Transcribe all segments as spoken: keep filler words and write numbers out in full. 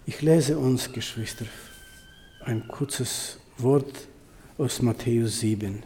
Ich lese uns, Geschwister, ein kurzes Wort aus Matthäus sieben.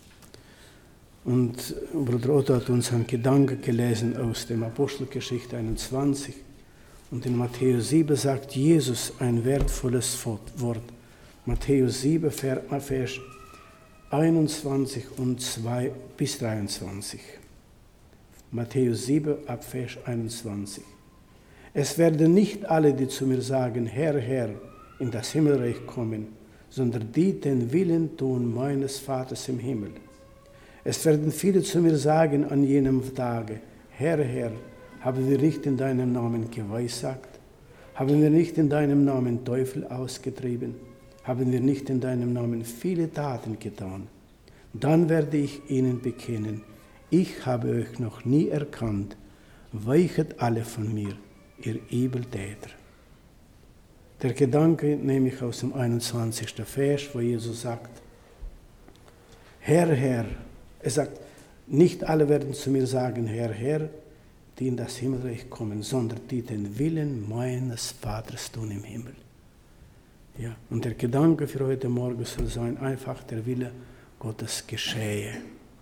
Und Bruder Otto hat uns einen Gedanken gelesen aus dem Apostelgeschichte einundzwanzig. Und in Matthäus sieben sagt Jesus ein wertvolles Wort. Matthäus sieben, Vers einundzwanzig und zwei bis dreiundzwanzig. Matthäus sieben, ab Vers einundzwanzig. Es werden nicht alle, die zu mir sagen, Herr, Herr, in das Himmelreich kommen, sondern die den Willen tun meines Vaters im Himmel. Es werden viele zu mir sagen an jenem Tage, Herr, Herr, haben wir nicht in deinem Namen geweissagt? Haben wir nicht in deinem Namen Teufel ausgetrieben? Haben wir nicht in deinem Namen viele Taten getan? Dann werde ich ihnen bekennen, ich habe euch noch nie erkannt, weichet alle von mir, ihr Übeltäter. Der Gedanke nehme ich aus dem einundzwanzigsten Vers, wo Jesus sagt, Herr, Herr, er sagt, nicht alle werden zu mir sagen, Herr, Herr, die in das Himmelreich kommen, sondern die den Willen meines Vaters tun im Himmel. Ja, und der Gedanke für heute Morgen soll sein, einfach der Wille Gottes geschehe.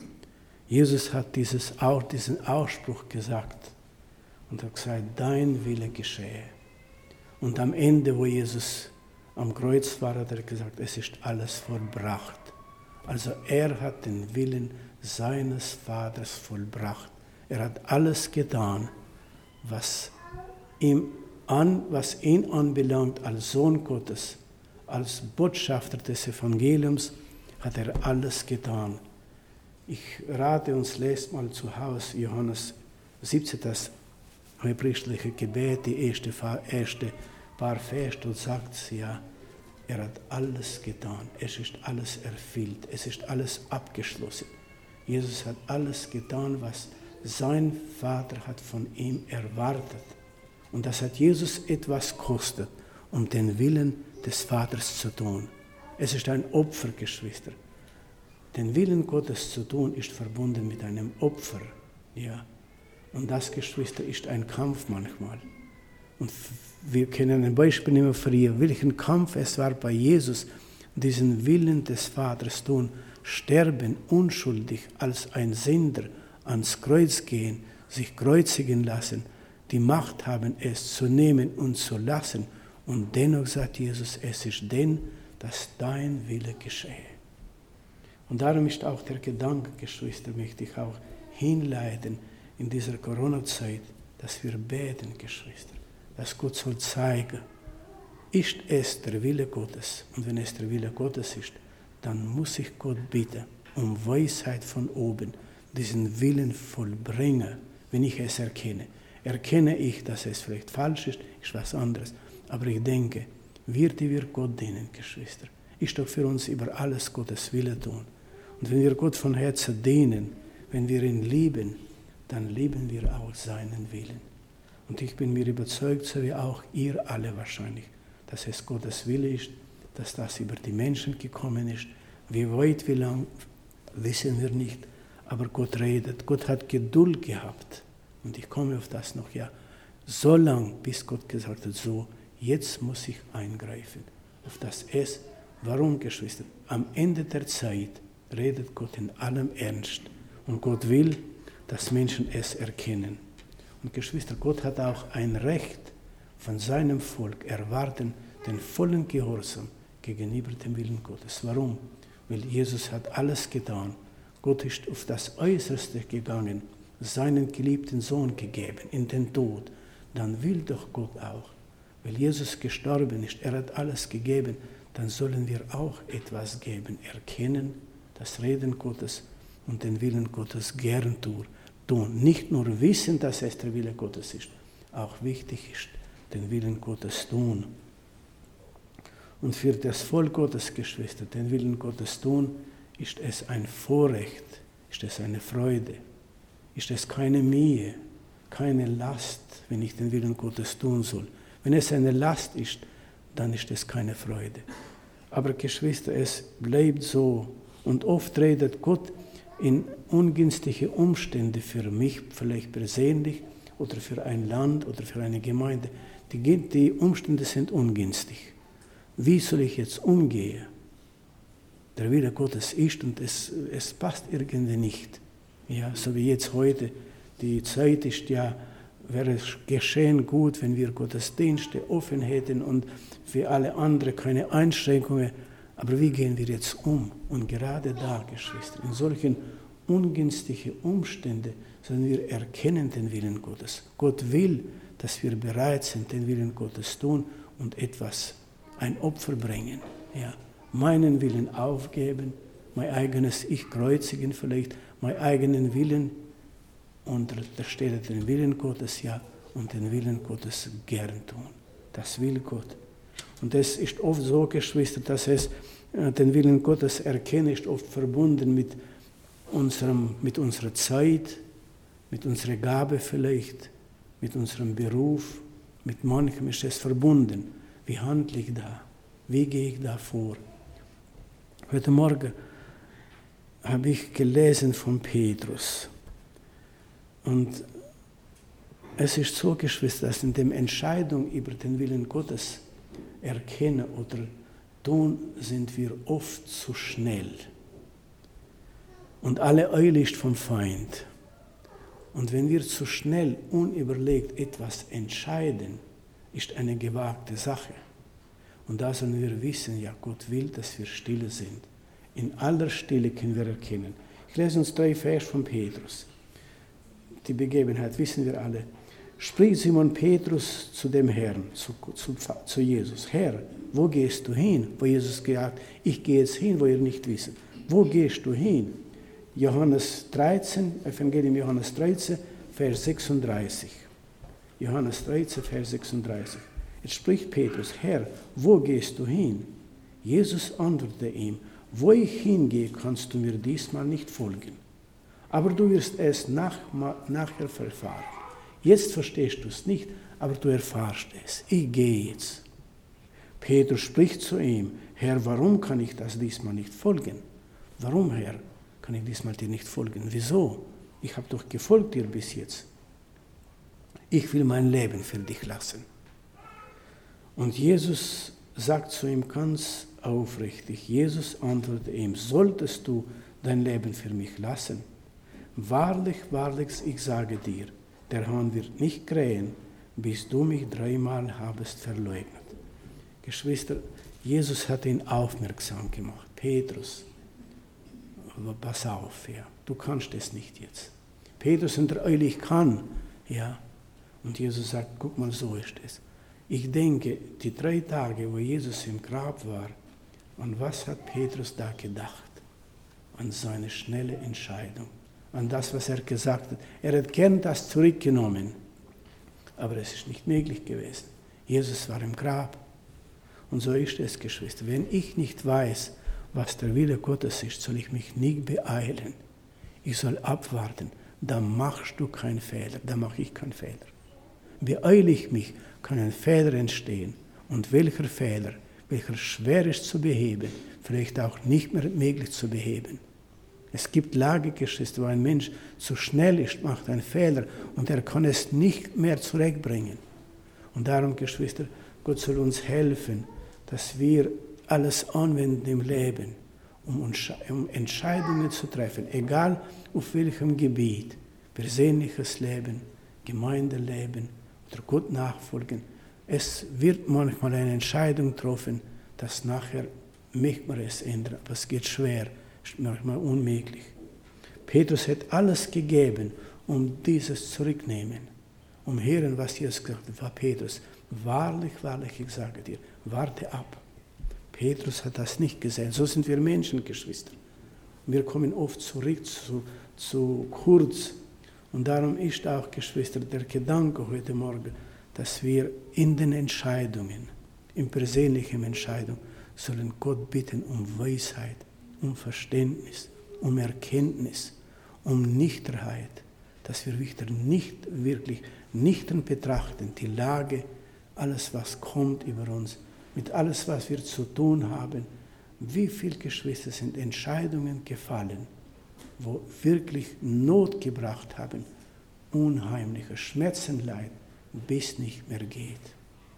Jesus hat dieses, auch diesen Ausspruch gesagt und hat gesagt, dein Wille geschehe. Und am Ende, wo Jesus am Kreuz war, hat er gesagt, es ist alles vollbracht. Also er hat den Willen seines Vaters vollbracht. Er hat alles getan, was, ihm an, was ihn anbelangt als Sohn Gottes, als Botschafter des Evangeliums, hat er alles getan. Ich rate uns, lest mal zu Hause Johannes siebzehn, das hohepriestliche Gebet, die erste, erste paar Vers, dort sagt sie ja, er hat alles getan, es ist alles erfüllt, es ist alles abgeschlossen. Jesus hat alles getan, was sein Vater hat von ihm erwartet. Und das hat Jesus etwas gekostet, um den Willen des Vaters zu tun. Es ist ein Opfer, Geschwister. Den Willen Gottes zu tun, ist verbunden mit einem Opfer. Ja. Und das, Geschwister, ist ein Kampf manchmal. Und wir können ein Beispiel nehmen für ihr, welchen Kampf es war bei Jesus, diesen Willen des Vaters tun, sterben unschuldig als ein Sünder, ans Kreuz gehen, sich kreuzigen lassen, die Macht haben, es zu nehmen und zu lassen. Und dennoch sagt Jesus, es ist denn, dass dein Wille geschehe. Und darum ist auch der Gedanke, Geschwister, möchte ich auch hinleiten in dieser Corona-Zeit, dass wir beten, Geschwister, dass Gott soll zeigen, ist es der Wille Gottes. Und wenn es der Wille Gottes ist, dann muss ich Gott bitten um Weisheit von oben, diesen Willen vollbringen, wenn ich es erkenne. Erkenne ich, dass es vielleicht falsch ist, ist was anderes. Aber ich denke, wir, die wir Gott dienen, Geschwister, ist doch für uns über alles Gottes Wille tun. Und wenn wir Gott von Herzen dienen, wenn wir ihn lieben, dann lieben wir auch seinen Willen. Und ich bin mir überzeugt, so wie auch ihr alle wahrscheinlich, dass es Gottes Wille ist, dass das über die Menschen gekommen ist. Wie weit, wie lang, wissen wir nicht. Aber Gott redet. Gott hat Geduld gehabt. Und ich komme auf das noch, ja. So lang, bis Gott gesagt hat, so, jetzt muss ich eingreifen. Auf das es, warum, Geschwister? Am Ende der Zeit redet Gott in allem Ernst. Und Gott will, dass Menschen es erkennen. Und Geschwister, Gott hat auch ein Recht von seinem Volk erwarten, den vollen Gehorsam gegenüber dem Willen Gottes. Warum? Weil Jesus hat alles getan. Gott ist auf das Äußerste gegangen, seinen geliebten Sohn gegeben, in den Tod. Dann will doch Gott auch, weil Jesus gestorben ist, er hat alles gegeben, dann sollen wir auch etwas geben, erkennen, das Reden Gottes und den Willen Gottes gern tun. Nicht nur wissen, dass es der Wille Gottes ist, auch wichtig ist, den Willen Gottes tun. Und für das Volk Gottes, Geschwister, den Willen Gottes tun, ist es ein Vorrecht, ist es eine Freude, ist es keine Mühe, keine Last, wenn ich den Willen Gottes tun soll. Wenn es eine Last ist, dann ist es keine Freude. Aber Geschwister, es bleibt so. Und oft redet Gott in ungünstige Umstände für mich, vielleicht persönlich oder für ein Land oder für eine Gemeinde, Die, die Umstände sind ungünstig. Wie soll ich jetzt umgehen? Der Wille Gottes ist und es, es passt irgendwie nicht. Ja, so wie jetzt heute, die Zeit ist ja, wäre es geschehen gut, wenn wir Gottesdienste offen hätten und für alle anderen keine Einschränkungen. Aber wie gehen wir jetzt um? Und gerade da, Geschwister, in solchen ungünstigen Umständen sollen wir erkennen den Willen Gottes. Gott will, dass wir bereit sind, den Willen Gottes tun und etwas, ein Opfer bringen. Ja, meinen Willen aufgeben, mein eigenes Ich kreuzigen vielleicht, meinen eigenen Willen unter der Stelle den Willen Gottes, ja, und den Willen Gottes gern tun. Das will Gott. Und es ist oft so, Geschwister, dass es äh, den Willen Gottes erkennen ist oft verbunden mit, unserem, mit unserer Zeit, mit unserer Gabe vielleicht, mit unserem Beruf, mit manchem ist es verbunden. Wie handle ich da? Wie gehe ich da vor? Heute Morgen habe ich gelesen von Petrus. Und es ist so, Geschwister, dass in der Entscheidung über den Willen Gottes erkennen oder tun, sind wir oft zu schnell. Und alle Eile ist vom Feind. Und wenn wir zu schnell, unüberlegt etwas entscheiden, ist eine gewagte Sache. Und da sollen wir wissen, ja, Gott will, dass wir stille sind. In aller Stille können wir erkennen. Ich lese uns drei Vers von Petrus. Die Begebenheit wissen wir alle. Spricht Simon Petrus zu dem Herrn, zu, zu, zu Jesus. Herr, wo gehst du hin? Wo Jesus gesagt, ich gehe jetzt hin, wo ihr nicht wisst. Wo gehst du hin? Johannes dreizehn, Evangelium Johannes dreizehn, Vers sechsunddreißig. Johannes dreizehn, Vers sechsunddreißig. Jetzt spricht Petrus, Herr, wo gehst du hin? Jesus antwortete ihm, wo ich hingehe, kannst du mir diesmal nicht folgen. Aber du wirst es nach, nachher erfahren. Jetzt verstehst du es nicht, aber du erfahrst es. Ich gehe jetzt. Petrus spricht zu ihm, Herr, warum kann ich das diesmal nicht folgen? Warum, Herr, kann ich diesmal dir nicht folgen? Wieso? Ich habe doch gefolgt dir bis jetzt. Ich will mein Leben für dich lassen. Und Jesus sagt zu ihm ganz aufrichtig, Jesus antwortet ihm, solltest du dein Leben für mich lassen? Wahrlich, wahrlich, ich sage dir, der Hahn wird nicht krähen, bis du mich dreimal habest verleugnet. Geschwister, Jesus hat ihn aufmerksam gemacht. Petrus, aber pass auf, ja, du kannst es nicht jetzt. Petrus in der Eile, ich kann, ja. Und Jesus sagt, guck mal, so ist es. Ich denke, die drei Tage, wo Jesus im Grab war, an was hat Petrus da gedacht? An seine schnelle Entscheidung, an das, was er gesagt hat. Er hat gern das zurückgenommen, aber es ist nicht möglich gewesen. Jesus war im Grab. Und so ist es, Geschwister. Wenn ich nicht weiß, was der Wille Gottes ist, soll ich mich nicht beeilen. Ich soll abwarten. Da machst du keinen Fehler, da mache ich keinen Fehler. Beeile ich mich, kann ein Fehler entstehen. Und welcher Fehler, welcher schwer ist zu beheben, vielleicht auch nicht mehr möglich zu beheben. Es gibt Lagegeschwister, wo ein Mensch zu schnell ist, macht einen Fehler und er kann es nicht mehr zurückbringen. Und darum, Geschwister, Gott soll uns helfen, dass wir alles anwenden im Leben, um, um Entscheidungen zu treffen, egal auf welchem Gebiet, persönliches Leben, Gemeindeleben oder Gott nachfolgen. Es wird manchmal eine Entscheidung getroffen, dass nachher möchte man es ändern, aber es geht schwer, ist manchmal unmöglich. Petrus hat alles gegeben, um dieses zurückzunehmen, um hören, was Jesus gesagt hat. War Petrus, wahrlich, wahrlich, ich sage dir, warte ab. Petrus hat das nicht gesehen. So sind wir Menschen, Geschwister. Wir kommen oft zurück zu, zu kurz. Und darum ist auch, Geschwister, der Gedanke heute Morgen, dass wir in den Entscheidungen, in persönlichen Entscheidungen, sollen Gott bitten um Weisheit, um Verständnis, um Erkenntnis, um Nüchternheit, dass wir nicht wirklich nüchtern betrachten, die Lage, alles, was kommt über uns, mit alles, was wir zu tun haben. Wie viele Geschwister sind Entscheidungen gefallen, wo wirklich Not gebracht haben, unheimliche Schmerzenleid, bis nicht mehr geht.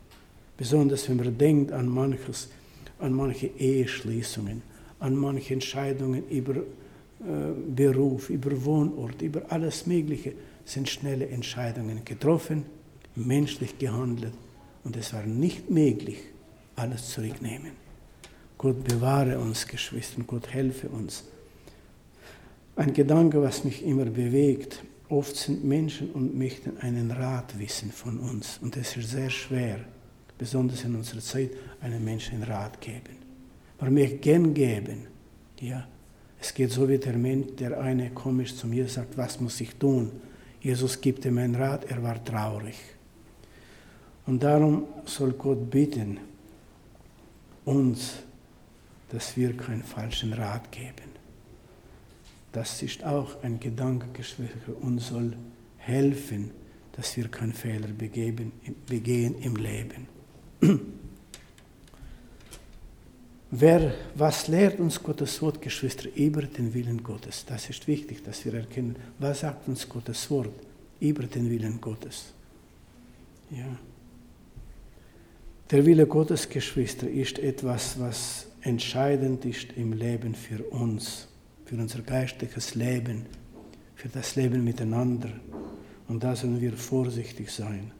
Besonders wenn man denkt an manches, an manche Eheschließungen, an manche Entscheidungen über äh, Beruf, über Wohnort, über alles Mögliche, sind schnelle Entscheidungen getroffen, menschlich gehandelt und es war nicht möglich, alles zurücknehmen. Gott bewahre uns, Geschwister, Gott helfe uns. Ein Gedanke, was mich immer bewegt, oft sind Menschen und möchten einen Rat wissen von uns und es ist sehr schwer, besonders in unserer Zeit, einem Menschen einen Rat geben. Man möchte gern geben, ja. Es geht so wie der Mensch, der eine komisch zu mir sagt, was muss ich tun? Jesus gibt ihm einen Rat, er war traurig. Und darum soll Gott bitten, uns, dass wir keinen falschen Rat geben. Das ist auch ein Gedanke, Geschwister, uns soll helfen, dass wir keinen Fehler begehen, begehen im Leben. Wer, was lehrt uns Gottes Wort, Geschwister, über den Willen Gottes? Das ist wichtig, dass wir erkennen, was sagt uns Gottes Wort über den Willen Gottes. Ja. Der Wille Gottes, Geschwister, ist etwas, was entscheidend ist im Leben für uns, für unser geistliches Leben, für das Leben miteinander. Und da sollen wir vorsichtig sein.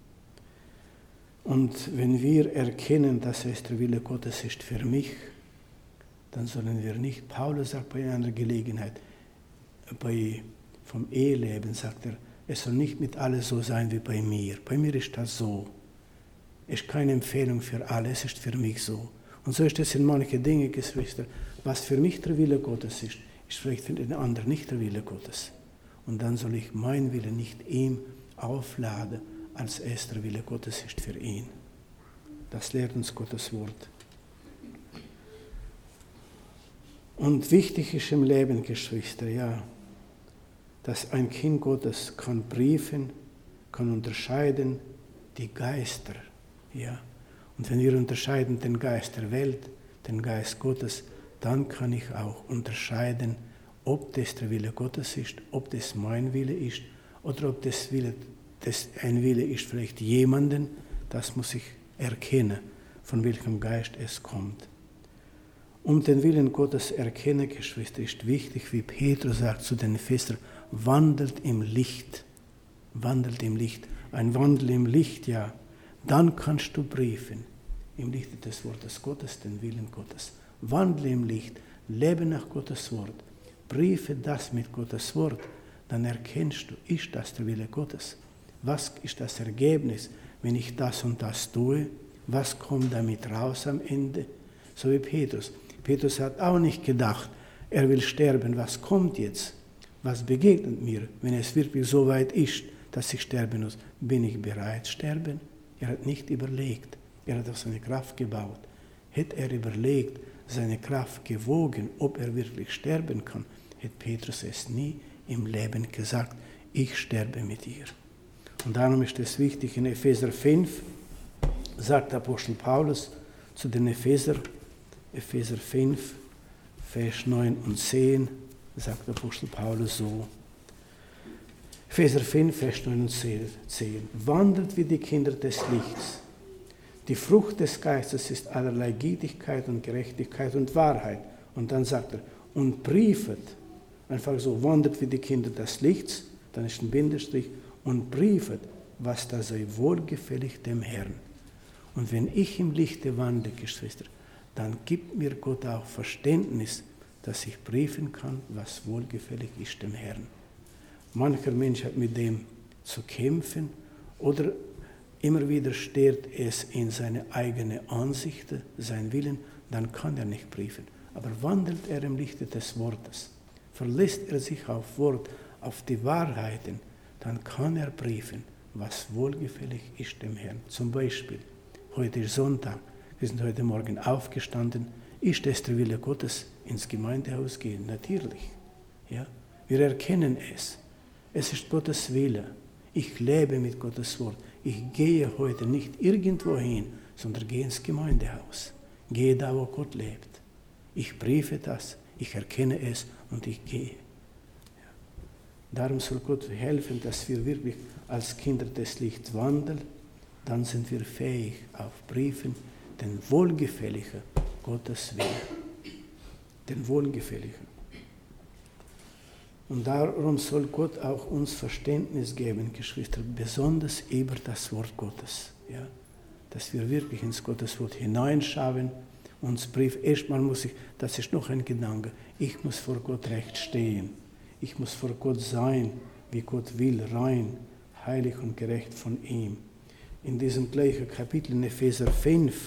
Und wenn wir erkennen, dass es der Wille Gottes ist für mich, dann sollen wir nicht, Paulus sagt bei einer Gelegenheit, bei, vom Eheleben sagt er, es soll nicht mit allen so sein wie bei mir. Bei mir ist das so. Es ist keine Empfehlung für alle, es ist für mich so. Und so ist es in manchen Dingen, Geschwister. Was für mich der Wille Gottes ist, ist vielleicht für den anderen nicht der Wille Gottes. Und dann soll ich mein Wille nicht ihm aufladen, als es der Wille Gottes ist für ihn. Das lehrt uns Gottes Wort. Und wichtig ist im Leben, Geschwister, ja, dass ein Kind Gottes kann prüfen, kann unterscheiden die Geister. Ja. Und wenn wir unterscheiden den Geist der Welt, den Geist Gottes, dann kann ich auch unterscheiden, ob das der Wille Gottes ist, ob das mein Wille ist oder ob das, Wille, das ein Wille ist vielleicht jemanden, das muss ich erkennen, von welchem Geist es kommt. Um den Willen Gottes erkennen, Geschwister, ist wichtig, wie Petrus sagt zu den Ephesern, wandelt im Licht. Wandelt im Licht. Ein Wandel im Licht, ja. Dann kannst du prüfen, im Lichte des Wortes Gottes, den Willen Gottes. Wandle im Licht, lebe nach Gottes Wort. Prüfe das mit Gottes Wort, dann erkennst du, ist das der Wille Gottes? Was ist das Ergebnis, wenn ich das und das tue? Was kommt damit raus am Ende? So wie Petrus. Petrus hat auch nicht gedacht, er will sterben. Was kommt jetzt? Was begegnet mir, wenn es wirklich so weit ist, dass ich sterben muss? Bin ich bereit, sterben? Er hat nicht überlegt. Er hat auf seine Kraft gebaut. Hätte er überlegt, seine Kraft gewogen, ob er wirklich sterben kann, hätte Petrus es nie im Leben gesagt, ich sterbe mit dir. Und darum ist es wichtig, in Epheser fünf sagt Apostel Paulus zu den Epheser, Epheser fünf, Vers neun und zehn, sagt Apostel Paulus so, Epheser fünf, Vers neun und zehn, wandelt wie die Kinder des Lichts. Die Frucht des Geistes ist allerlei Gütigkeit und Gerechtigkeit und Wahrheit. Und dann sagt er, und prüfet, einfach so, wandelt wie die Kinder des Lichts, dann ist ein Bindestrich, und prüfet, was da sei wohlgefällig dem Herrn. Und wenn ich im Lichte wandle, Geschwister, dann gibt mir Gott auch Verständnis, dass ich prüfen kann, was wohlgefällig ist dem Herrn. Mancher Mensch hat mit dem zu kämpfen oder immer wieder stört es in seine eigene Ansicht, sein Willen, dann kann er nicht prüfen. Aber wandelt er im Lichte des Wortes, verlässt er sich auf Wort, auf die Wahrheiten, dann kann er prüfen, was wohlgefällig ist dem Herrn. Zum Beispiel, heute ist Sonntag, wir sind heute Morgen aufgestanden, ist es der Wille Gottes, ins Gemeindehaus gehen? Natürlich. Ja? Wir erkennen es. Es ist Gottes Wille. Ich lebe mit Gottes Wort. Ich gehe heute nicht irgendwo hin, sondern gehe ins Gemeindehaus. Gehe da, wo Gott lebt. Ich prüfe das, ich erkenne es und ich gehe. Ja. Darum soll Gott helfen, dass wir wirklich als Kinder des Lichts wandeln dann sind wir fähig, auf Briefen den wohlgefälligen Gottes Willen. Den wohlgefälligen. Und darum soll Gott auch uns Verständnis geben, Geschwister, besonders über das Wort Gottes. Ja? Dass wir wirklich ins Gottes Wort hineinschauen. Uns Brief, erstmal muss ich, das ist noch ein Gedanke, ich muss vor Gott recht stehen. Ich muss vor Gott sein, wie Gott will, rein, heilig und gerecht von ihm. In diesem gleichen Kapitel in Epheser fünf,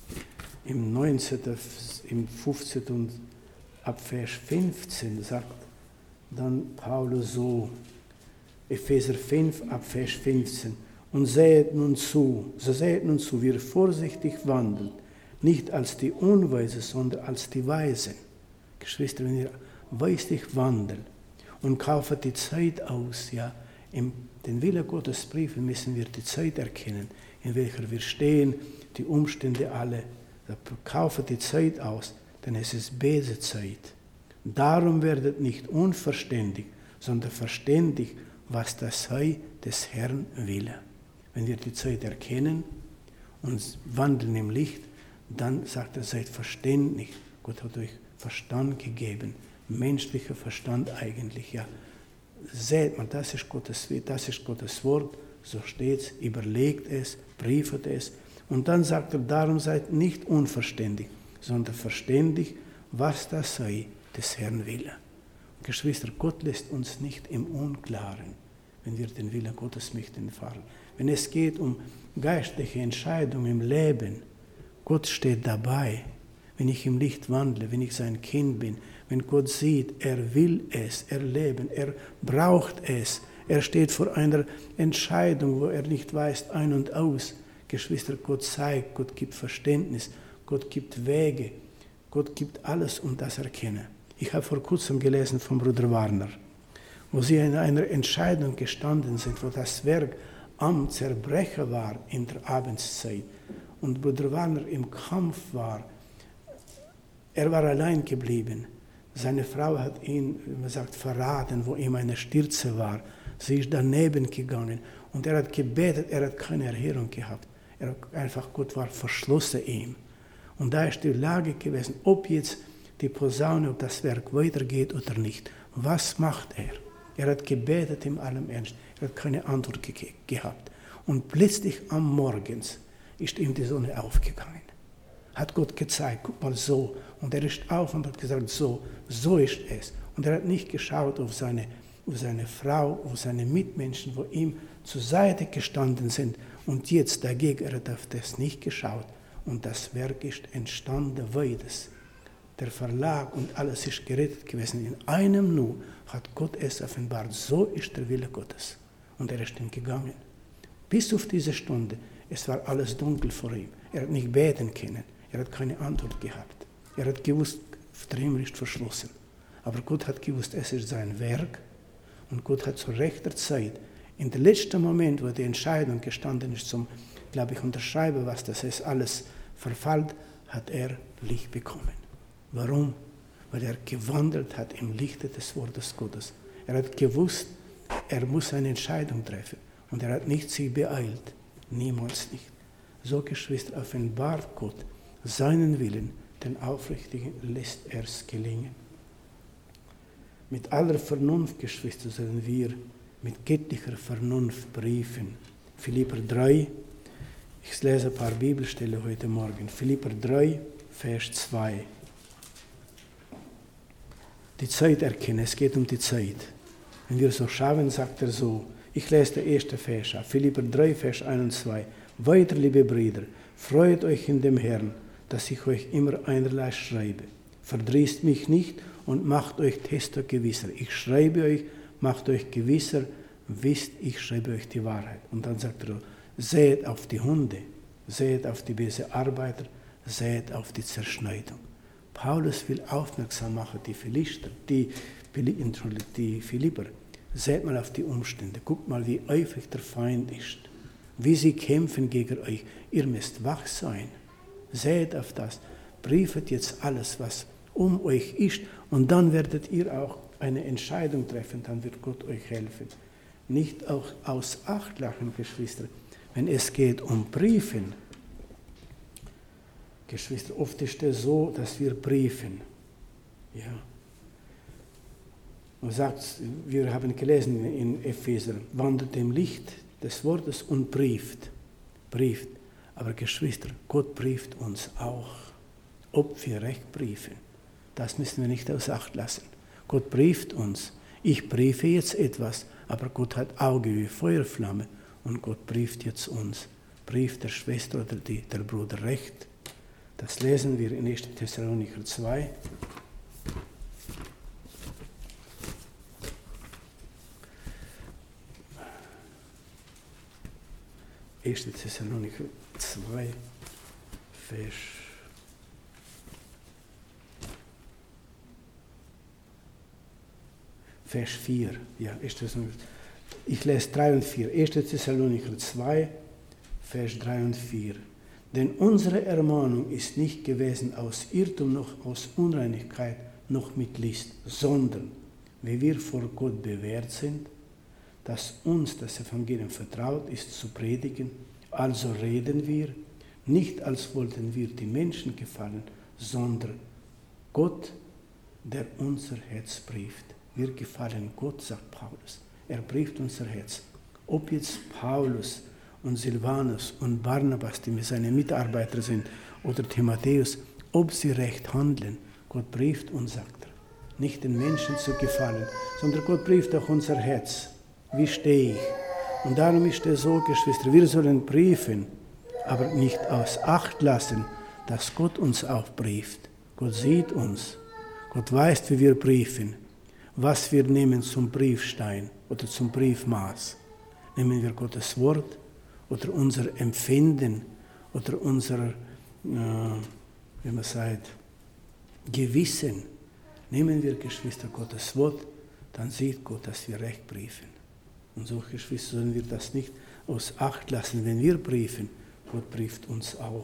im neunzehnten, im fünfzehnten und ab Vers fünfzehn sagt dann Paulus so, Epheser fünf, ab Vers fünfzehn, und sehet nun zu, so sehet nun zu, wie ihr vorsichtig wandelt, nicht als die Unweise, sondern als die Weisen. Geschwister, wenn ihr weislich wandelt und kauft die Zeit aus, ja, in den Wille Gottes Briefen müssen wir die Zeit erkennen, in welcher wir stehen, die Umstände alle, da kauft die Zeit aus, denn es ist Besezeit. Darum werdet nicht unverständig, sondern verständig, was das sei des Herrn Wille. Wenn wir die Zeit erkennen und wandeln im Licht, dann sagt er, seid verständig. Gott hat euch Verstand gegeben, menschlicher Verstand eigentlich, ja. Seht mal, das ist Gottes, das ist Gottes Wort, so steht es, überlegt es, briefet es. Und dann sagt er, darum seid nicht unverständig, sondern verständig, was das sei, des Herrn Wille. Geschwister, Gott lässt uns nicht im Unklaren, wenn wir den Willen Gottes möchten erfahren. Wenn es geht um geistliche Entscheidungen im Leben, Gott steht dabei. Wenn ich im Licht wandle, wenn ich sein Kind bin, wenn Gott sieht, er will es erleben, er braucht es, er steht vor einer Entscheidung, wo er nicht weiß, ein und aus. Geschwister, Gott zeigt, Gott gibt Verständnis, Gott gibt Wege, Gott gibt alles, um das zu erkennen. Ich habe vor kurzem gelesen von Bruder Warner, wo sie in einer Entscheidung gestanden sind, wo das Werk am Zerbrechen war in der Abendszeit und Bruder Warner im Kampf war. Er war allein geblieben. Seine Frau hat ihn, wie man sagt, verraten, wo ihm eine Stürze war. Sie ist daneben gegangen und er hat gebetet, er hat keine Erhörung gehabt. Er hat einfach, Gott war verschlossen ihm. Und da ist die Lage gewesen, ob jetzt die Posaune, ob das Werk weitergeht oder nicht. Was macht er? Er hat gebetet in allem Ernst. Er hat keine Antwort ge- gehabt. Und plötzlich am Morgens ist ihm die Sonne aufgegangen. Hat Gott gezeigt, guck mal so. Und er ist auf und hat gesagt, so, so ist es. Und er hat nicht geschaut auf seine, auf seine Frau, auf seine Mitmenschen, wo ihm zur Seite gestanden sind. Und jetzt dagegen, er hat auf das nicht geschaut. Und das Werk ist entstanden, weites. Der Verlag und alles ist gerettet gewesen. In einem Nu hat Gott es offenbart. So ist der Wille Gottes. Und er ist ihm gegangen. Bis auf diese Stunde, es war alles dunkel vor ihm. Er hat nicht beten können. Er hat keine Antwort gehabt. Er hat gewusst, der Himmel ist verschlossen. Aber Gott hat gewusst, es ist sein Werk. Und Gott hat zu rechter Zeit, in dem letzten Moment, wo die Entscheidung gestanden ist, zum, glaube ich, unterschreiben, was das ist, alles verfällt, hat er Licht bekommen. Warum? Weil er gewandelt hat im Lichte des Wortes Gottes. Er hat gewusst, er muss eine Entscheidung treffen. Und er hat nicht sich beeilt. Niemals nicht. So, Geschwister, offenbart Gott seinen Willen, den Aufrichtigen lässt er es gelingen. Mit aller Vernunft, Geschwister, sollen wir mit göttlicher Vernunft briefen. Philipper drei, ich lese ein paar Bibelstellen heute Morgen. Philipper drei, Vers zwei. Die Zeit erkennen, es geht um die Zeit. Wenn wir so schauen, sagt er so, ich lese den ersten Vers ab, Philipper drei, Vers eins und zwei. Weiter, liebe Brüder, freut euch in dem Herrn, dass ich euch immer einerlei schreibe. Verdrießt mich nicht und macht euch desto gewisser. Ich schreibe euch, macht euch gewisser, wisst, ich schreibe euch die Wahrheit. Und dann sagt er, seht auf die Hunde, seht auf die bösen Arbeiter, seht auf die Zerschneidung. Paulus will aufmerksam machen, die Philister, die, die Philipper. Seht mal auf die Umstände, guckt mal, wie eifrig der Feind ist, wie sie kämpfen gegen euch. Ihr müsst wach sein. Seht auf das, briefet jetzt alles, was um euch ist, und dann werdet ihr auch eine Entscheidung treffen, dann wird Gott euch helfen. Nicht auch aus Acht lachen, Geschwister, wenn es geht um Briefen, Geschwister, oft ist es so, dass wir briefen. Ja. Man sagt, wir haben gelesen in Epheser, wandert im Licht des Wortes und brieft. Brieft. Aber Geschwister, Gott brieft uns auch, ob wir recht briefen. Das müssen wir nicht außer Acht lassen. Gott brieft uns. Ich briefe jetzt etwas, aber Gott hat Auge wie Feuerflamme und Gott brieft jetzt uns. Brieft der Schwester oder die, der Bruder recht. Das lesen wir in erster Thessalonicher zwei. erster Thessalonicher zwei, Vers Vers vier. Ja, ich lese drei und vier. erster Thessalonicher zwei, Vers drei und vier. Denn unsere Ermahnung ist nicht gewesen aus Irrtum noch aus Unreinigkeit noch mit List, sondern wie wir vor Gott bewährt sind, dass uns das Evangelium vertraut ist zu predigen, also reden wir, nicht als wollten wir die Menschen gefallen, sondern Gott, der unser Herz brieft. Wir gefallen Gott, sagt Paulus. Er brieft unser Herz. Ob jetzt Paulus und Silvanus und Barnabas, die seine Mitarbeiter sind, oder Timotheus, ob sie recht handeln, Gott brieft uns, sagt er. Nicht den Menschen zu gefallen, sondern Gott brieft auch unser Herz. Wie stehe ich? Und darum ist es so, Geschwister, wir sollen briefen, aber nicht aus Acht lassen, dass Gott uns auch brieft. Gott sieht uns. Gott weiß, wie wir briefen. Was wir nehmen zum Briefstein oder zum Briefmaß. Nehmen wir Gottes Wort oder unser Empfinden oder unser, äh, wie man sagt, Gewissen. Nehmen wir, Geschwister, Gottes Wort, dann sieht Gott, dass wir recht briefen. Und so, Geschwister, sollen wir das nicht aus Acht lassen, wenn wir briefen. Gott brieft uns auch.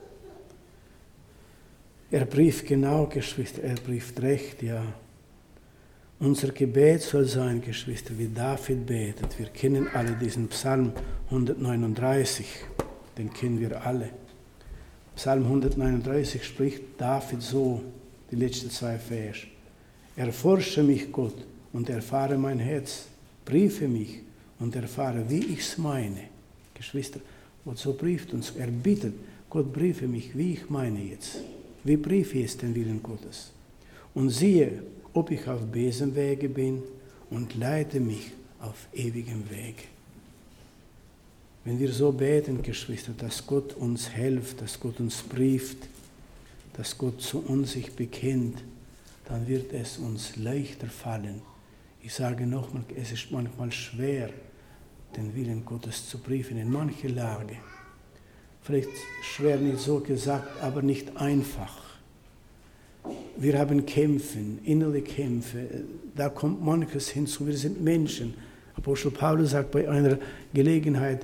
Er brieft genau, Geschwister, er brieft recht, ja. Unser Gebet soll sein, Geschwister, wie David betet. Wir kennen alle diesen Psalm hundertneununddreißig, den kennen wir alle. Psalm hundertneununddreißig spricht David so, die letzten zwei Vers. Erforsche mich, Gott, und erfahre mein Herz. Briefe mich und erfahre, wie ich es meine. Geschwister, Gott so brieft uns, er bittet, Gott briefe mich, wie ich meine jetzt. Wie briefe ich jetzt den Willen Gottes? Und siehe, ob ich auf Besenwege bin und leite mich auf ewigem Weg. Wenn wir so beten, Geschwister, dass Gott uns hilft, dass Gott uns brieft, dass Gott zu uns sich bekennt, dann wird es uns leichter fallen. Ich sage nochmal, es ist manchmal schwer, den Willen Gottes zu briefen, in manche Lage. Vielleicht schwer nicht so gesagt, aber nicht einfach. Wir haben Kämpfe, innere Kämpfe, da kommt manches hinzu, wir sind Menschen. Apostel Paulus sagt bei einer Gelegenheit,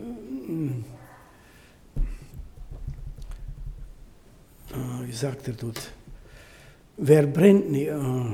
wie sagt er dort, wer brennt nicht?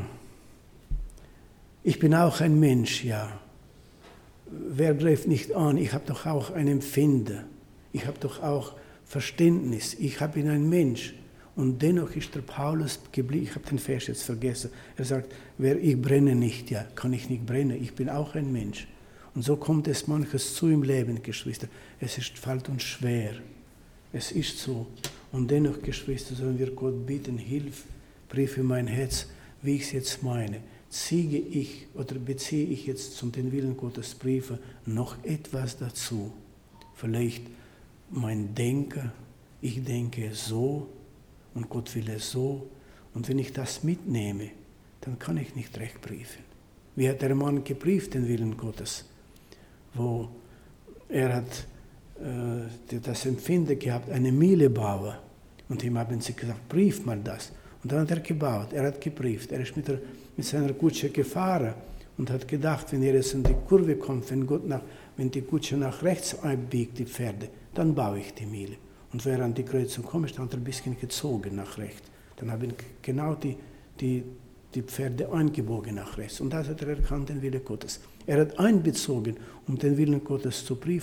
Ich bin auch ein Mensch, ja. Wer greift nicht an? Ich habe doch auch ein Empfinden. Ich habe doch auch Verständnis. Ich bin ein Mensch. Und dennoch ist der Paulus geblieben. Ich habe den Vers jetzt vergessen. Er sagt, wer ich brenne nicht, ja, kann ich nicht brennen. Ich bin auch ein Mensch. Und so kommt es manches zu im Leben, Geschwister. Es ist, fällt uns schwer. Es ist so. Und dennoch, Geschwister, sollen wir Gott bitten, hilf, briefe mein Herz, wie ich es jetzt meine. Ziehe ich oder beziehe ich jetzt zum den Willen Gottes Briefe noch etwas dazu? Vielleicht mein Denken, ich denke so und Gott will es so. Und wenn ich das mitnehme, dann kann ich nicht recht briefen. Wie hat der Mann gebrieft den Willen Gottes? Wo er hat äh, das Empfinden gehabt, eine Mühle bauen. Und ihm haben sie gesagt, brief mal das. Und dann hat er gebaut, er hat gebrieft, er ist mit, der, mit seiner Kutsche gefahren und hat gedacht, wenn er jetzt in die Kurve kommt, wenn, Gott nach, wenn die Kutsche nach rechts abbiegt, die Pferde, dann baue ich die Mühle. Und wenn er an die Kreuzung kommt, dann hat er ein bisschen gezogen nach rechts. Dann haben genau die, die, die Pferde eingebogen nach rechts. Und das hat er erkannt, den Willen Gottes. Er hat einbezogen, um den Willen Gottes zu briefen,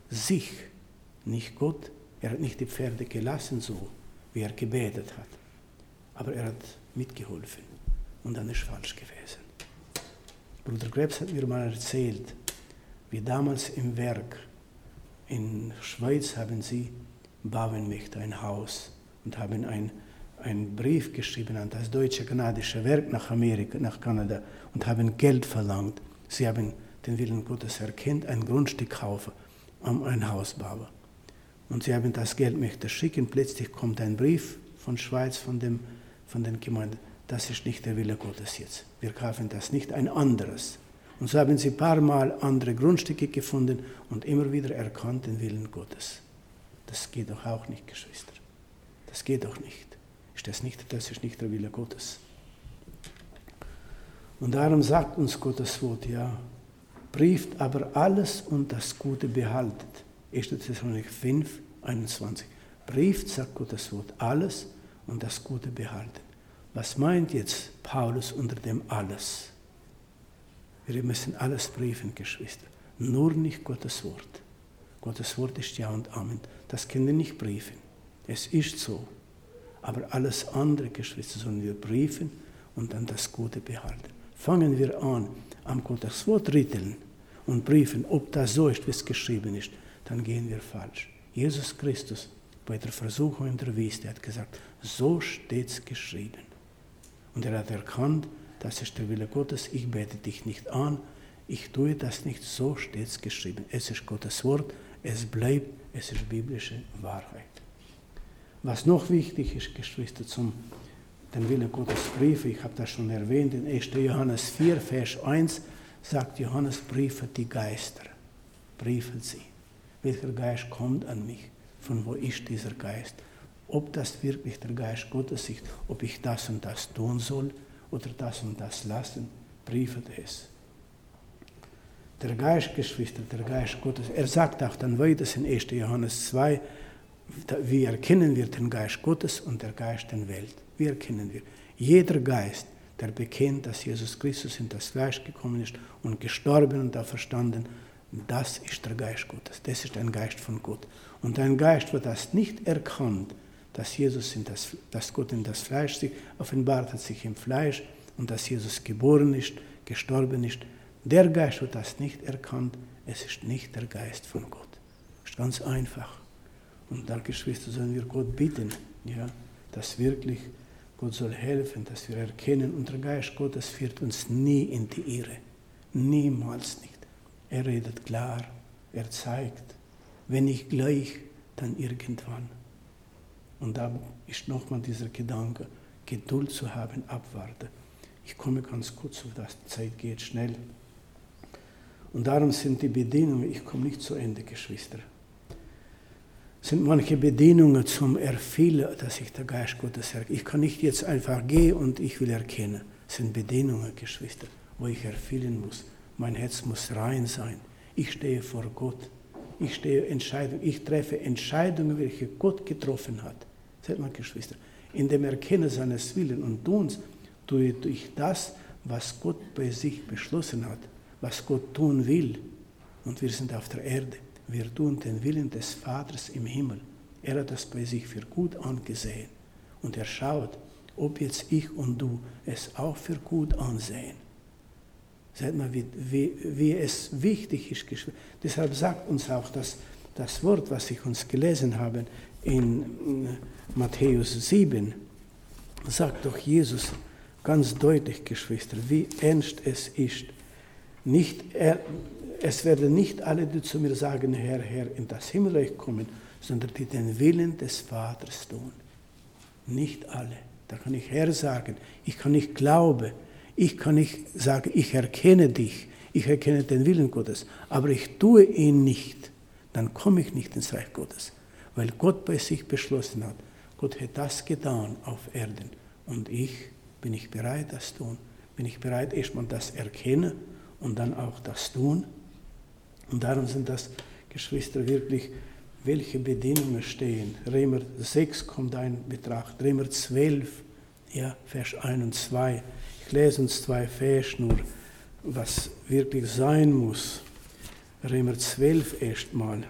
sich, nicht Gott. Er hat nicht die Pferde gelassen, so wie er gebetet hat. Aber er hat mitgeholfen. Und dann ist falsch gewesen. Bruder Krebs hat mir mal erzählt, wie damals im Werk in Schweiz haben sie bauen möchte ein Haus und haben ein, einen Brief geschrieben an das Deutsche Kanadische Werk nach Amerika, nach Kanada und haben Geld verlangt. Sie haben den Willen Gottes erkannt, ein Grundstück kaufen, um ein Haus bauen. Und sie haben das Geld möchte schicken, plötzlich kommt ein Brief von Schweiz, von, dem, von den Gemeinden, das ist nicht der Wille Gottes jetzt. Wir kaufen das nicht, ein anderes. Und so haben sie ein paar Mal andere Grundstücke gefunden und immer wieder erkannt den Willen Gottes. Das geht doch auch nicht, Geschwister. Das geht doch nicht. Ist das nicht, das ist nicht der Wille Gottes. Und darum sagt uns Gottes Wort, ja, prüft aber alles und das Gute behaltet. erster Thessalonicher fünf, einundzwanzig. Prüft, sagt Gottes Wort, alles und das Gute behalten. Was meint jetzt Paulus unter dem alles? Wir müssen alles prüfen, Geschwister. Nur nicht Gottes Wort. Gottes Wort ist Ja und Amen. Das können wir nicht prüfen. Es ist so. Aber alles andere, Geschwister, sollen wir prüfen und dann das Gute behalten. Fangen wir an, am Gottes Wort rütteln und prüfen, ob das so ist, wie es geschrieben ist, dann gehen wir falsch. Jesus Christus bei der Versuchung in der Wüste hat gesagt, so steht es geschrieben. Und er hat erkannt, das ist der Wille Gottes, ich bete dich nicht an, ich tue das nicht, so steht es geschrieben. Es ist Gottes Wort, es bleibt, es ist biblische Wahrheit. Was noch wichtig ist, Geschwister, zum den Wille Gottes Briefe, ich habe das schon erwähnt, in erster Johannes vier, Vers eins, sagt Johannes, briefet die Geister, briefet sie. Welcher Geist kommt an mich? Von wo ist dieser Geist? Ob das wirklich der Geist Gottes ist, ob ich das und das tun soll oder das und das lassen, briefet es. Der Geist, Geschwister, der Geist Gottes, er sagt auch dann weiter in erster Johannes zwei, wie erkennen wir den Geist Gottes und der Geist der Welt? Wie erkennen wir? Jeder Geist, der bekennt, dass Jesus Christus in das Fleisch gekommen ist und gestorben und auferstanden, das ist der Geist Gottes. Das ist ein Geist von Gott. Und ein Geist, der das nicht erkannt, dass Jesus in das, dass Gott in das Fleisch sich offenbart hat, sich im Fleisch und dass Jesus geboren ist, gestorben ist, der Geist, der das nicht erkannt, es ist nicht der Geist von Gott. Das ist ganz einfach. Und da, Geschwister, sollen wir Gott bitten, ja, dass wirklich Gott soll helfen, dass wir erkennen, und der Geist Gottes führt uns nie in die Irre. Niemals nicht. Er redet klar, er zeigt, wenn nicht gleich, dann irgendwann. Und da ist nochmal dieser Gedanke, Geduld zu haben, abwarten. Ich komme ganz kurz auf das, die Zeit geht schnell. Und darum sind die Bedingungen, ich komme nicht zu Ende, Geschwister, sind manche Bedingungen zum Erfüllen, dass ich der Geist Gottes erkenne. Ich kann nicht jetzt einfach gehen und ich will erkennen. Das sind Bedingungen, Geschwister, wo ich erfüllen muss. Mein Herz muss rein sein. Ich stehe vor Gott. Ich stehe Entscheidungen. Ich treffe Entscheidungen, welche Gott getroffen hat. Seht mal, Geschwister, in dem Erkennen seines Willens und Tuns tue ich das, was Gott bei sich beschlossen hat, was Gott tun will. Und wir sind auf der Erde. Wir tun den Willen des Vaters im Himmel. Er hat das bei sich für gut angesehen. Und er schaut, ob jetzt ich und du es auch für gut ansehen. Seht mal, wie, wie, wie es wichtig ist. Deshalb sagt uns auch das, das Wort, was ich uns gelesen habe in Matthäus sieben, sagt doch Jesus ganz deutlich, Geschwister, wie ernst es ist. Nicht er, es werden nicht alle, die zu mir sagen, Herr, Herr, in das Himmelreich kommen, sondern die den Willen des Vaters tun. Nicht alle. Da kann ich Herr sagen, ich kann nicht glauben, ich kann nicht sagen, ich erkenne dich, ich erkenne den Willen Gottes, aber ich tue ihn nicht, dann komme ich nicht ins Reich Gottes, weil Gott bei sich beschlossen hat, Gott hat das getan auf Erden und ich, bin ich bereit, das zu tun, bin ich bereit, erstmal das erkennen und dann auch das tun. Und darum sind das, Geschwister, wirklich, welche Bedingungen stehen. Römer sechs kommt ein Betracht, Römer zwölf, ja, Vers eins und zwei. Ich lese uns zwei Vers nur, was wirklich sein muss. Römer zwölf erstmal,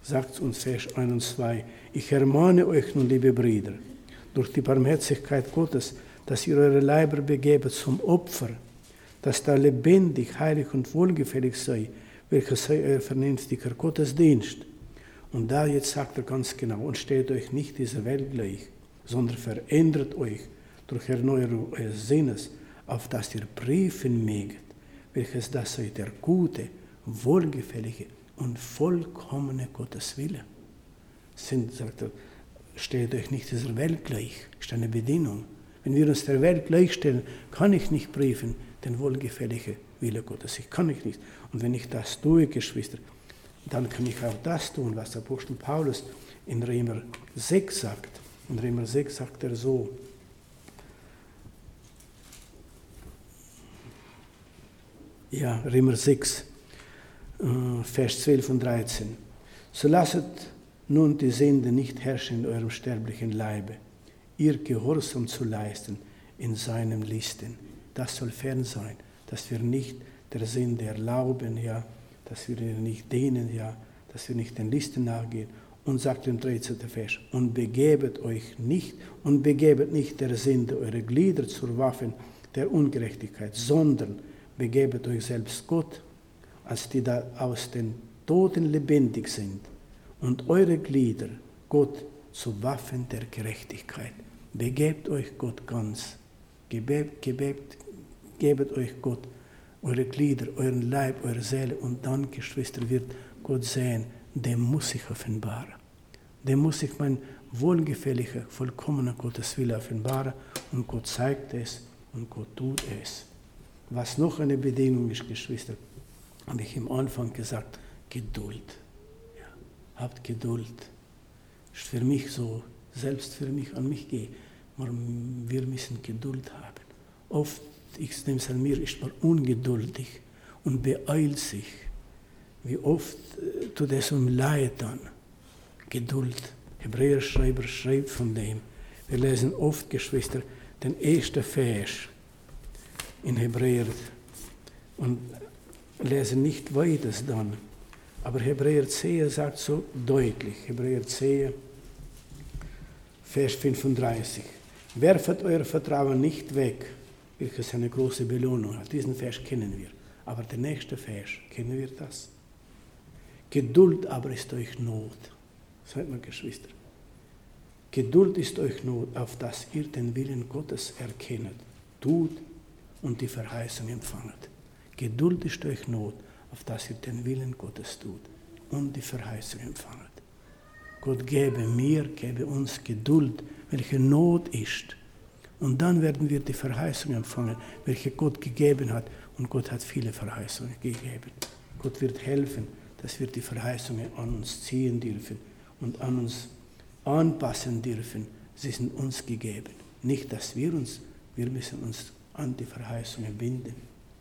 sagt uns Vers eins und zwei, ich ermahne euch nun, liebe Brüder, durch die Barmherzigkeit Gottes, dass ihr eure Leiber begebet zum Opfer, das da lebendig, heilig und wohlgefällig sei, welches sei euer vernünftiger Gottesdienst. Und da jetzt sagt er ganz genau, und stellt euch nicht dieser Welt gleich, sondern verändert euch durch Erneuerung eures Sinnes, auf das ihr prüfen möget, welches das sei der gute, wohlgefällige und vollkommene Gotteswille. Sind, sagt er, stellt euch nicht dieser Welt gleich, ist eine Bedingung. Wenn wir uns der Welt gleichstellen, kann ich nicht prüfen den wohlgefälligen Wille Gottes. Ich kann ich nicht. Und wenn ich das tue, Geschwister, dann kann ich auch das tun, was der Apostel Paulus in Römer sechs sagt. In Römer sechs sagt er so, ja, Römer sechs, Vers zwölf und dreizehn. So lasset nun die Sünde nicht herrschen in eurem sterblichen Leibe, ihr Gehorsam zu leisten in seinem Listen. Das soll fern sein, dass wir nicht der Sünde erlauben, ja, dass wir ihr nicht dienen, ja, dass wir nicht den Listen nachgehen. Und sagt im dreizehnten Vers, und begebet euch nicht, und begebet nicht der Sünde eure Glieder zur Waffen der Ungerechtigkeit, sondern begebet euch selbst Gott, als die da aus den Toten lebendig sind, und eure Glieder Gott zu Waffen der Gerechtigkeit. Begebt euch Gott ganz, gebebt, gebebt, gebet euch Gott eure Glieder, euren Leib, eure Seele, und dann, Geschwister, wird Gott sehen, dem muss ich offenbaren. Dem muss ich mein wohlgefälliger, vollkommener Gotteswille offenbaren, und Gott zeigt es und Gott tut es. Was noch eine Bedingung ist, Geschwister, habe ich am Anfang gesagt, Geduld. Ja, habt Geduld. Ist für mich so, selbst für mich, an mich gehe. Wir müssen Geduld haben. Oft, ich nehme es an mir, ist man ungeduldig und beeilt sich. Wie oft äh, tut es um Leid dann. Geduld. Hebräerschreiber schreibt von dem. Wir lesen oft, Geschwister, den ersten Vers in Hebräer und lesen nicht weiter dann. Aber Hebräer zehn sagt so deutlich, Hebräer zehn, Vers fünfunddreißig. Werfet euer Vertrauen nicht weg, welches eine große Belohnung hat. Diesen Vers kennen wir. Aber der nächste Vers, kennen wir das? Geduld aber ist euch Not. Seid mal, Geschwister. Geduld ist euch Not, auf dass ihr den Willen Gottes erkennet, tut und die Verheißung empfanget. Geduld ist euch Not, auf dass ihr den Willen Gottes tut und die Verheißung empfanget. Gott gebe mir, gebe uns Geduld, welche Not ist. Und dann werden wir die Verheißung empfangen, welche Gott gegeben hat. Und Gott hat viele Verheißungen gegeben. Gott wird helfen, dass wir die Verheißungen an uns ziehen dürfen und an uns anpassen dürfen. Sie sind uns gegeben. Nicht, dass wir uns, wir müssen uns an die Verheißungen binden.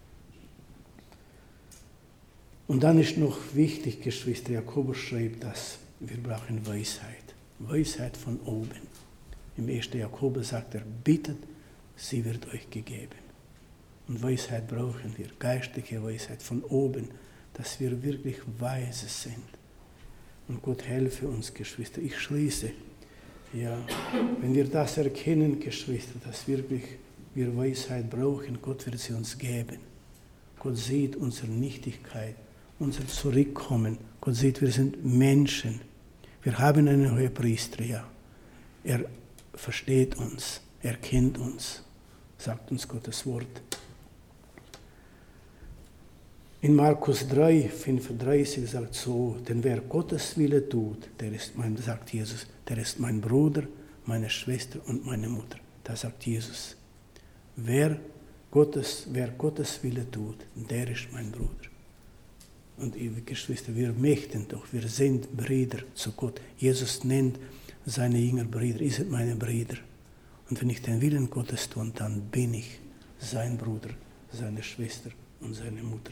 Und dann ist noch wichtig, Geschwister, Jakobus schreibt das, wir brauchen Weisheit. Weisheit von oben. Im ersten Jakobus sagt er, bittet, sie wird euch gegeben. Und Weisheit brauchen wir, geistliche Weisheit von oben, dass wir wirklich weise sind. Und Gott helfe uns, Geschwister. Ich schließe, ja, wenn wir das erkennen, Geschwister, dass wirklich wir Weisheit brauchen, Gott wird sie uns geben. Gott sieht unsere Nichtigkeit, unser Zurückkommen. Gott sieht, wir sind Menschen. Wir haben einen Hohepriester, ja. Er versteht uns, er kennt uns, sagt uns Gottes Wort. In Markus drei, fünfunddreißig sagt so, denn wer Gottes Wille tut, der ist mein, sagt Jesus, der ist mein Bruder, meine Schwester und meine Mutter. Da sagt Jesus, wer Gottes, wer Gottes Wille tut, der ist mein Bruder. Und liebe Geschwister, wir möchten doch, wir sind Brüder zu Gott. Jesus nennt seine Jünger Brüder, ihr seid meine Brüder. Und wenn ich den Willen Gottes tue, dann bin ich sein Bruder, seine Schwester und seine Mutter.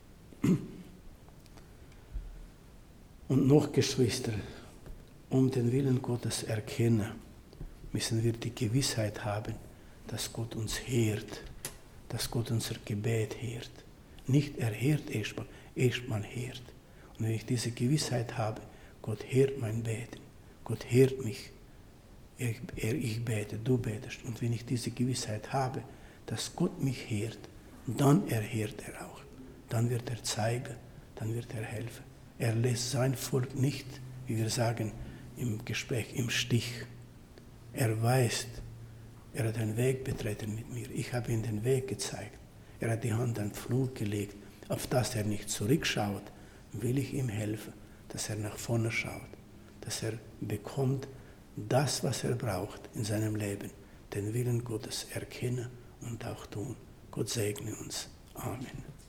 Und noch, Geschwister, um den Willen Gottes erkennen, müssen wir die Gewissheit haben, dass Gott uns hört, dass Gott unser Gebet hört. Nicht er hört erstmal, erstmal hört. Und wenn ich diese Gewissheit habe, Gott hört mein Beten. Gott hört mich. Ich, ich bete, du betest. Und wenn ich diese Gewissheit habe, dass Gott mich hört, dann erhört er auch. Dann wird er zeigen, dann wird er helfen. Er lässt sein Volk nicht, wie wir sagen im Gespräch, im Stich. Er weiß, er hat einen Weg betreten mit mir. Ich habe ihm den Weg gezeigt. Er hat die Hand an den Flug gelegt. Auf das er nicht zurückschaut, will ich ihm helfen, dass er nach vorne schaut, dass er bekommt das, was er braucht in seinem Leben, den Willen Gottes erkennen und auch tun. Gott segne uns. Amen.